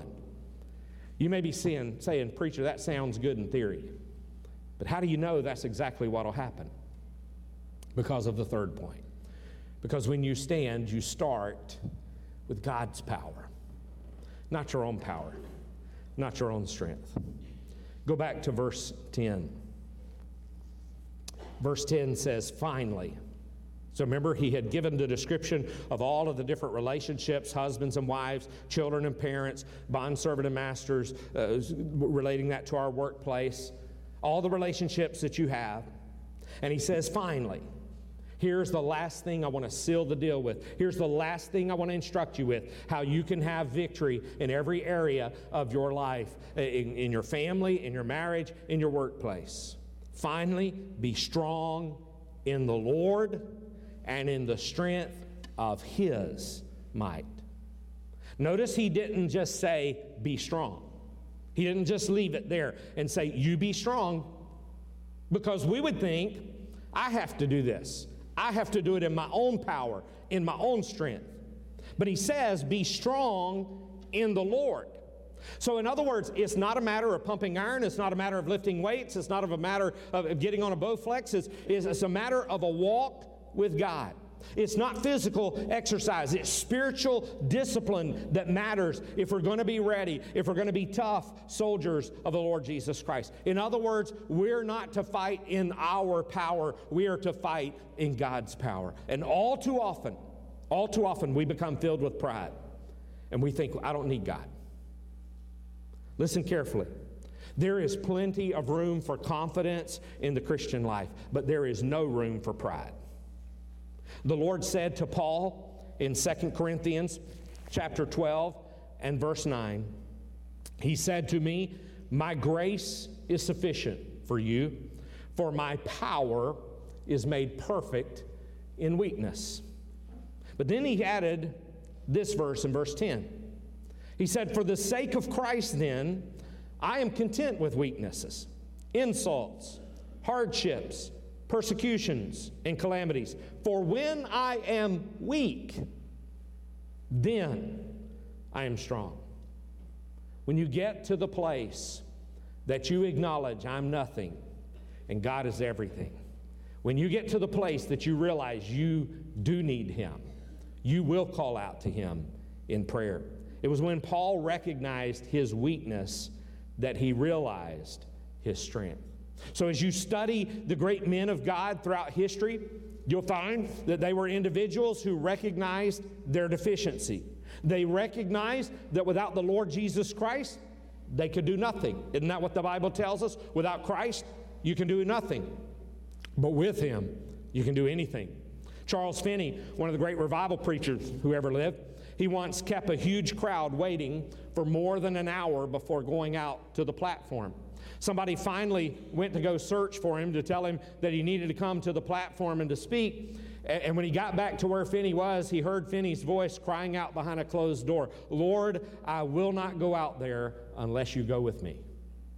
You may be saying, saying, preacher, that sounds good in theory. But how do you know that's exactly what will happen? Because of the third point. Because when you stand, you start with God's power. Not your own power. Not your own strength. Go back to verse ten. Verse ten says, finally. So remember, he had given the description of all of the different relationships, husbands and wives, children and parents, bondservant and masters, uh, relating that to our workplace, all the relationships that you have. And he says, finally, here's the last thing I want to seal the deal with. Here's the last thing I want to instruct you with, how you can have victory in every area of your life, in, in your family, in your marriage, in your workplace. Finally, be strong in the Lord and in the strength of his might. Notice he didn't just say, be strong. He didn't just leave it there and say, you be strong. Because we would think, I have to do this. I have to do it in my own power, in my own strength. But he says, be strong in the Lord. So in other words, it's not a matter of pumping iron. It's not a matter of lifting weights. It's not a matter of getting on a Bowflex. It's, it's a matter of a walk with God. It's not physical exercise. It's spiritual discipline that matters if we're going to be ready, if we're going to be tough soldiers of the Lord Jesus Christ. In other words, we're not to fight in our power. We are to fight in God's power. And all too often, all too often, we become filled with pride. And we think, I don't need God. Listen carefully. There is plenty of room for confidence in the Christian life, but there is no room for pride. The Lord said to Paul in Second Corinthians chapter twelve and verse nine, he said to me, my grace is sufficient for you, for my power is made perfect in weakness. But then he added this verse in verse ten. He said, for the sake of Christ then, I am content with weaknesses, insults, hardships, persecutions, and calamities. For when I am weak, then I am strong. When you get to the place that you acknowledge I'm nothing and God is everything, when you get to the place that you realize you do need Him, you will call out to Him in prayer. It was when Paul recognized his weakness that he realized his strength. So as you study the great men of God throughout history, you'll find that they were individuals who recognized their deficiency. They recognized that without the Lord Jesus Christ, they could do nothing. Isn't that what the Bible tells us? Without Christ, you can do nothing. But with Him, you can do anything. Charles Finney, one of the great revival preachers who ever lived, he once kept a huge crowd waiting for more than an hour before going out to the platform. Somebody finally went to go search for him to tell him that he needed to come to the platform and to speak. And when he got back to where Finney was, he heard Finney's voice crying out behind a closed door, Lord, I will not go out there unless you go with me.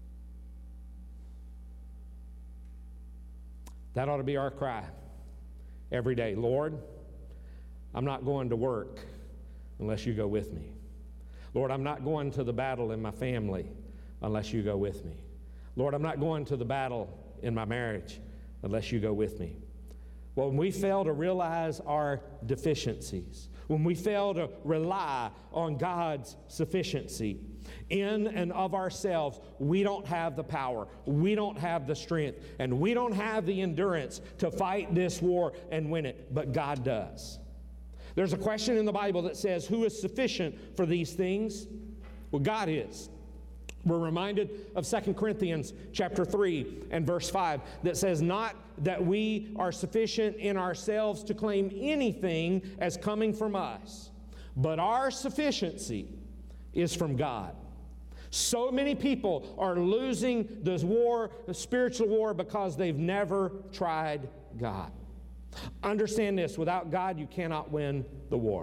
That ought to be our cry every day. Lord, I'm not going to work unless you go with me. Lord, I'm not going to the battle in my family unless you go with me. Lord, I'm not going to the battle in my marriage unless you go with me. Well, when we fail to realize our deficiencies, when we fail to rely on God's sufficiency in and of ourselves, we don't have the power, we don't have the strength, and we don't have the endurance to fight this war and win it, but God does. There's a question in the Bible that says, who is sufficient for these things? Well, God is. We're reminded of Second Corinthians chapter three and verse five that says, not that we are sufficient in ourselves to claim anything as coming from us, but our sufficiency is from God. So many people are losing this war, the spiritual war, because they've never tried God. Understand this, without God you cannot win the war.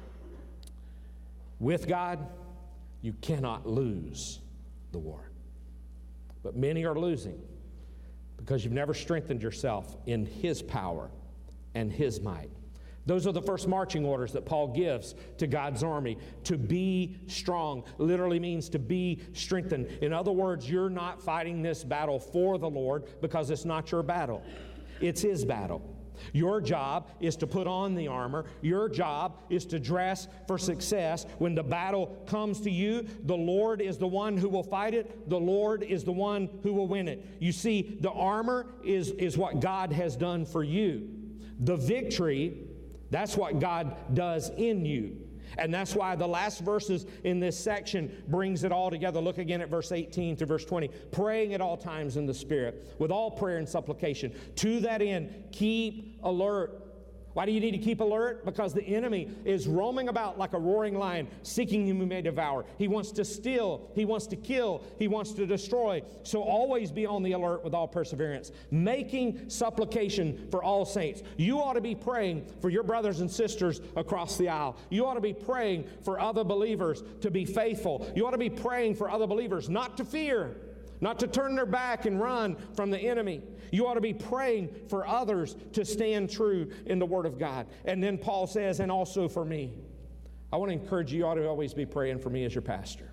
With God you cannot lose the war. But many are losing because you've never strengthened yourself in His power and His might. Those are the first marching orders that Paul gives to God's army. To be strong literally means to be strengthened. In other words, you're not fighting this battle for the Lord because it's not your battle. It's His battle. Your job is to put on the armor. Your job is to dress for success. When the battle comes to you, the Lord is the one who will fight it. The Lord is the one who will win it. You see, the armor is, is what God has done for you. The victory, that's what God does in you. And that's why the last verses in this section brings it all together. Look again at verse eighteen to verse twenty. Praying at all times in the Spirit, with all prayer and supplication. To that end, keep alert. Why do you need to keep alert? Because the enemy is roaming about like a roaring lion, seeking whom he may devour. He wants to steal, he wants to kill, he wants to destroy. So always be on the alert with all perseverance, making supplication for all saints. You ought to be praying for your brothers and sisters across the aisle. You ought to be praying for other believers to be faithful. You ought to be praying for other believers not to fear, not to turn their back and run from the enemy. You ought to be praying for others to stand true in the Word of God. And then Paul says, and also for me. I want to encourage you, you ought to always be praying for me as your pastor.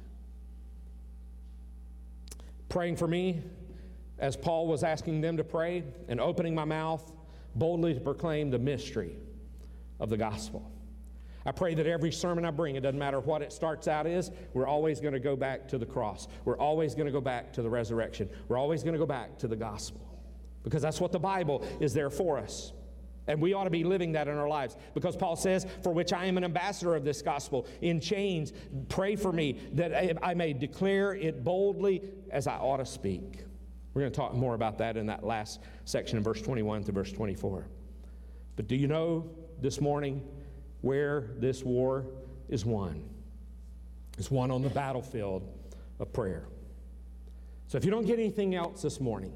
Praying for me as Paul was asking them to pray and opening my mouth boldly to proclaim the mystery of the gospel. I pray that every sermon I bring, it doesn't matter what it starts out as, we're always going to go back to the cross. We're always going to go back to the resurrection. We're always going to go back to the gospel. Because that's what the Bible is there for us. And we ought to be living that in our lives. Because Paul says, for which I am an ambassador of this gospel, in chains, pray for me that I may declare it boldly as I ought to speak. We're going to talk more about that in that last section in verse twenty-one to verse twenty-four. But do you know this morning where this war is won? It's won on the battlefield of prayer. So if you don't get anything else this morning,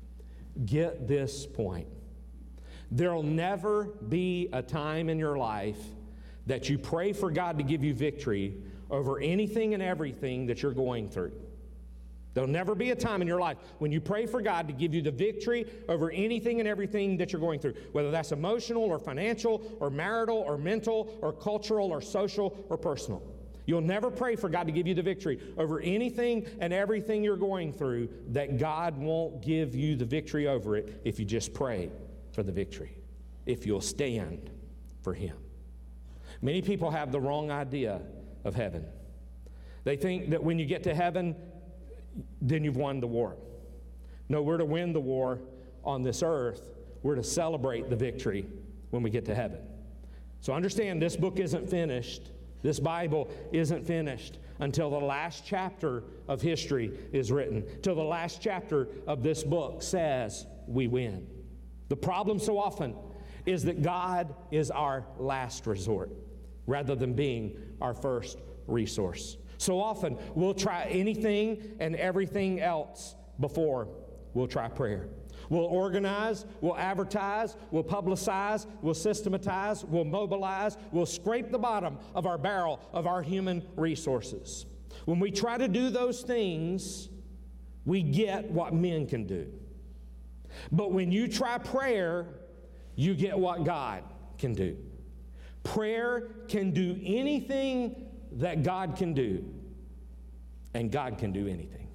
get this point. There'll never be a time in your life that you pray for God to give you victory over anything and everything that you're going through. There'll never be a time in your life when you pray for God to give you the victory over anything and everything that you're going through, whether that's emotional or financial or marital or mental or cultural or social or personal. You'll never pray for God to give you the victory over anything and everything you're going through that God won't give you the victory over it if you just pray for the victory, if you'll stand for Him. Many people have the wrong idea of heaven. They think that when you get to heaven, then you've won the war. No, we're to win the war on this earth. We're to celebrate the victory when we get to heaven. So understand, this book isn't finished. This Bible isn't finished until the last chapter of history is written, till the last chapter of this book says we win. The problem so often is that God is our last resort rather than being our first resource. So often we'll try anything and everything else before we'll try prayer. We'll organize, we'll advertise, we'll publicize, we'll systematize, we'll mobilize, we'll scrape the bottom of our barrel of our human resources. When we try to do those things, we get what men can do. But when you try prayer, you get what God can do. Prayer can do anything that God can do, and God can do anything.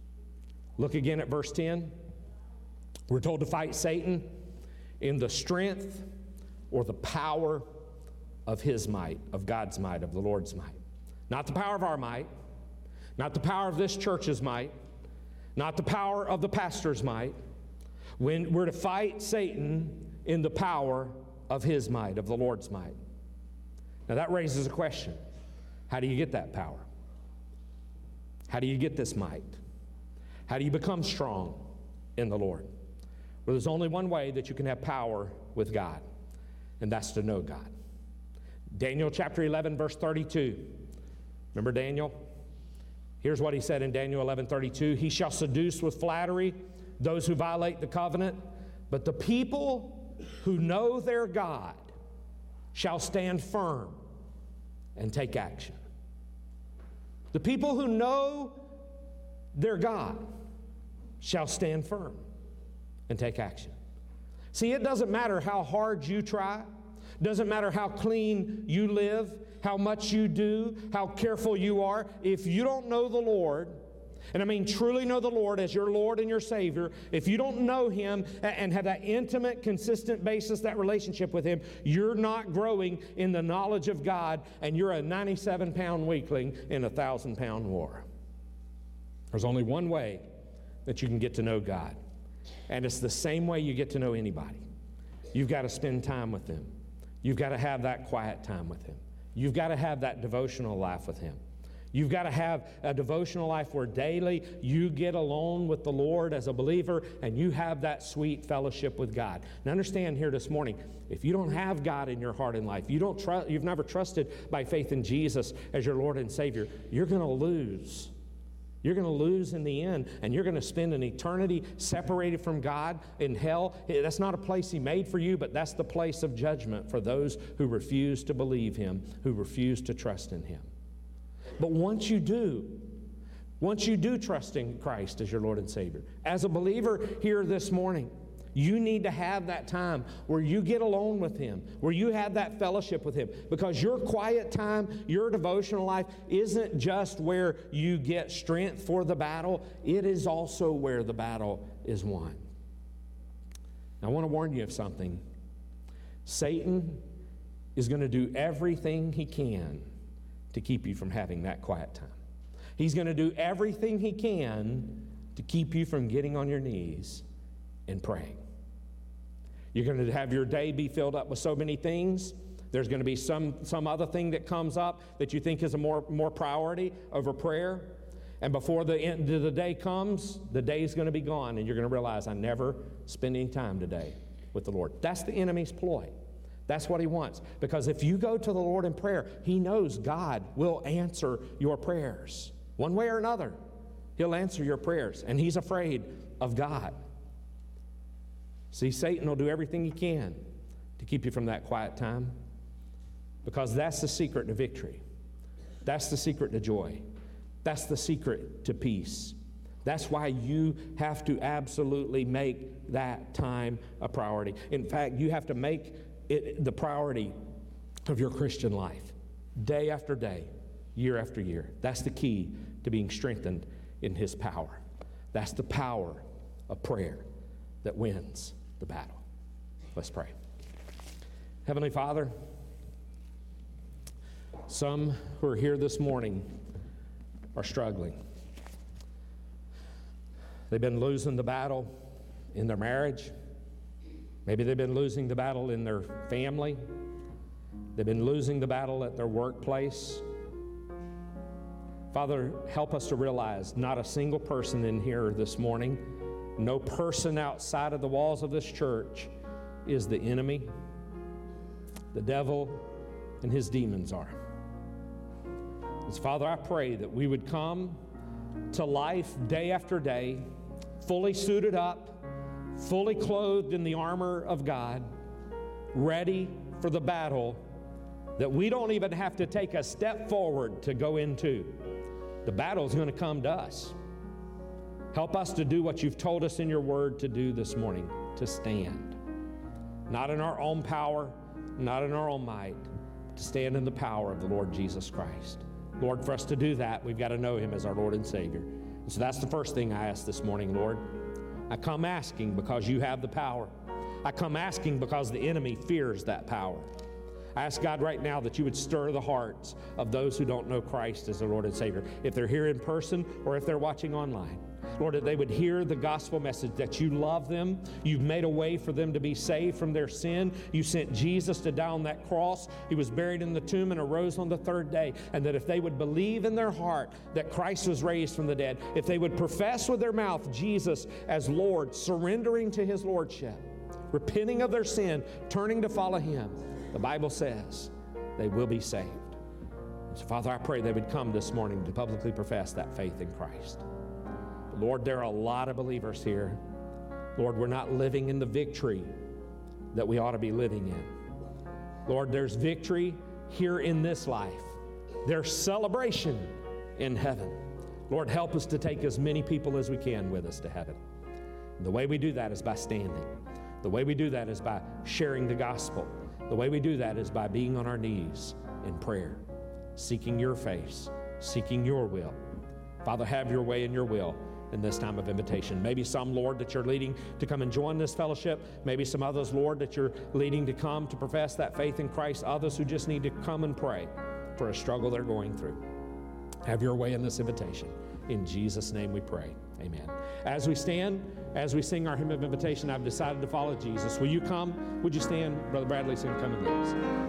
Look again at verse ten. We're told to fight Satan in the strength or the power of His might, of God's might, of the Lord's might. Not the power of our might, not the power of this church's might, not the power of the pastor's might. When we're to fight Satan in the power of His might, of the Lord's might. Now that raises a question. How do you get that power? How do you get this might? How do you become strong in the Lord? Well, there's only one way that you can have power with God, and that's to know God. Daniel chapter eleven, verse thirty-two. Remember Daniel? Here's what he said in Daniel eleven thirty-two. He shall seduce with flattery those who violate the covenant, but the people who know their God shall stand firm and take action. The people who know their God shall stand firm and take action. See, it doesn't matter how hard you try. It doesn't matter how clean you live, how much you do, how careful you are. If you don't know the Lord, and I mean truly know the Lord as your Lord and your Savior, if you don't know Him and have that intimate, consistent basis, that relationship with Him, you're not growing in the knowledge of God, and you're a ninety-seven pound weakling in a one thousand pound war. There's only one way that you can get to know God, and it's the same way you get to know anybody. You've got to spend time with Him. You've got to have that quiet time with Him. You've got to have that devotional life with Him. You've got to have a devotional life where daily you get alone with the Lord as a believer and you have that sweet fellowship with God. Now understand here this morning, if you don't have God in your heart and life, you don't tr- you've never trusted by faith in Jesus as your Lord and Savior, you're going to lose. You're going to lose in the end, and you're going to spend an eternity separated from God in hell. That's not a place He made for you, but that's the place of judgment for those who refuse to believe Him, who refuse to trust in Him. But once you do, Once you do trust in Christ as your Lord and Savior, as a believer here this morning, you need to have that time where you get alone with Him, where you have that fellowship with Him, because your quiet time, your devotional life isn't just where you get strength for the battle, it is also where the battle is won. Now, I want to warn you of something. Satan is going to do everything he can to keep you from having that quiet time. He's going to do everything he can to keep you from getting on your knees and praying. You're going to have your day be filled up with so many things. There's going to be some, some other thing that comes up that you think is a more, more priority over prayer. And before the end of the day comes, the day's going to be gone, and you're going to realize, I never spent any time today with the Lord. That's the enemy's ploy. That's what he wants. Because if you go to the Lord in prayer, he knows God will answer your prayers. One way or another, he'll answer your prayers, and he's afraid of God. See, Satan will do everything he can to keep you from that quiet time, because that's the secret to victory. That's the secret to joy. That's the secret to peace. That's why you have to absolutely make that time a priority. In fact, you have to make it the priority of your Christian life, day after day, year after year. That's the key to being strengthened in his power. That's the power of prayer that wins the battle. Let's pray. Heavenly Father, some who are here this morning are struggling. They've been losing the battle in their marriage. Maybe they've been losing the battle in their family. They've been losing the battle at their workplace. Father, help us to realize not a single person in here this morning, no person outside of the walls of this church is the enemy. The devil and his demons are. And so, Father, I pray that we would come to life day after day, fully suited up, fully clothed in the armor of God, ready for the battle that we don't even have to take a step forward to go into. The battle is going to come to us. Help us to do what you've told us in your word to do this morning, to stand. Not in our own power, not in our own might, to stand in the power of the Lord Jesus Christ. Lord, for us to do that, we've got to know him as our Lord and Savior. And so that's the first thing I ask this morning, Lord. I come asking because you have the power. I come asking because the enemy fears that power. I ask God right now that you would stir the hearts of those who don't know Christ as their Lord and Savior, if they're here in person or if they're watching online. Lord, that they would hear the gospel message that you love them. You've made a way for them to be saved from their sin. You sent Jesus to die on that cross. He was buried in the tomb and arose on the third day. And that if they would believe in their heart that Christ was raised from the dead, if they would profess with their mouth Jesus as Lord, surrendering to his lordship, repenting of their sin, turning to follow him, the Bible says they will be saved. So, Father, I pray they would come this morning to publicly profess that faith in Christ. But Lord, there are a lot of believers here. Lord, we're not living in the victory that we ought to be living in. Lord, there's victory here in this life. There's celebration in heaven. Lord, help us to take as many people as we can with us to heaven. And the way we do that is by standing. The way we do that is by sharing the gospel. The way we do that is by being on our knees in prayer, seeking your face, seeking your will. Father, have your way in your will in this time of invitation. Maybe some, Lord, that you're leading to come and join this fellowship. Maybe some others, Lord, that you're leading to come to profess that faith in Christ. Others who just need to come and pray for a struggle they're going through. Have your way in this invitation. In Jesus' name we pray. Amen. As we stand, as we sing our hymn of invitation, I've decided to follow Jesus. Will you come? Would you stand? Brother Bradley's going to come and lead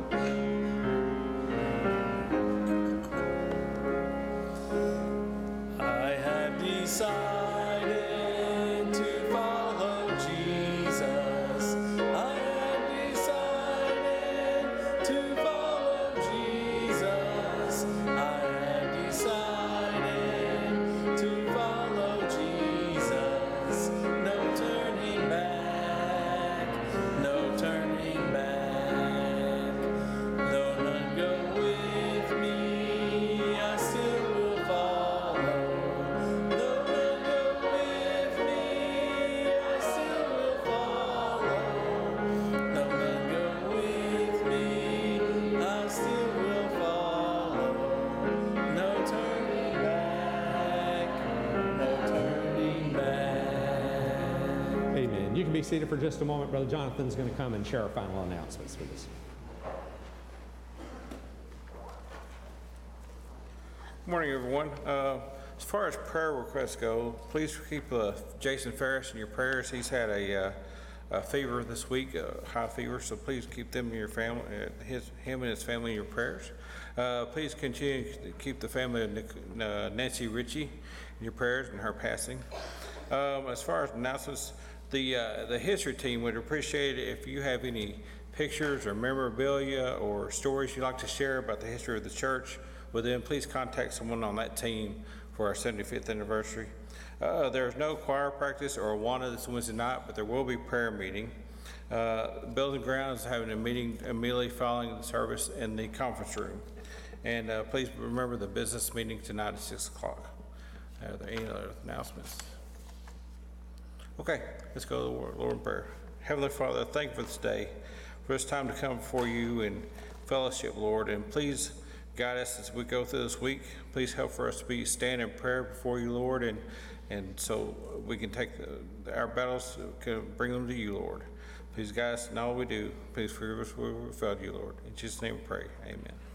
us. I have decided to follow Jesus. I have decided to follow Jesus. I have decided to follow Jesus. No turning back, no turning back. Though none go with me, I still will follow. be seated for just a moment. Brother Jonathan's going to come and share our final announcements with us. Good morning, everyone. Uh, as far as prayer requests go, please keep uh, Jason Ferris in your prayers. He's had a, uh, a fever this week, a high fever, so please keep them in your family, uh, his, him and his family in your prayers. Uh, please continue to keep the family of Nick, uh, Nancy Ritchie in your prayers and her passing. Um, as far as announcements, the uh, the history team would appreciate it if you have any pictures or memorabilia or stories you'd like to share about the history of the church with them. Please contact someone on that team for our seventy-fifth anniversary. Uh, there's no choir practice or Awana this Wednesday night, but there will be prayer meeting. Uh, Building Grounds is having a meeting immediately following the service in the conference room. And uh, please remember the business meeting tonight at six o'clock. Are there any other announcements? Okay, let's go to the Lord, Lord in prayer. Heavenly Father, thank you for this day, for this time to come before you in fellowship, Lord, and please guide us as we go through this week. Please help for us to be stand in prayer before you, Lord, and and so we can take the, our battles, can bring them to you, Lord. Please guide us in all we do. Please forgive us where we failed you, Lord. In Jesus' name we pray. Amen.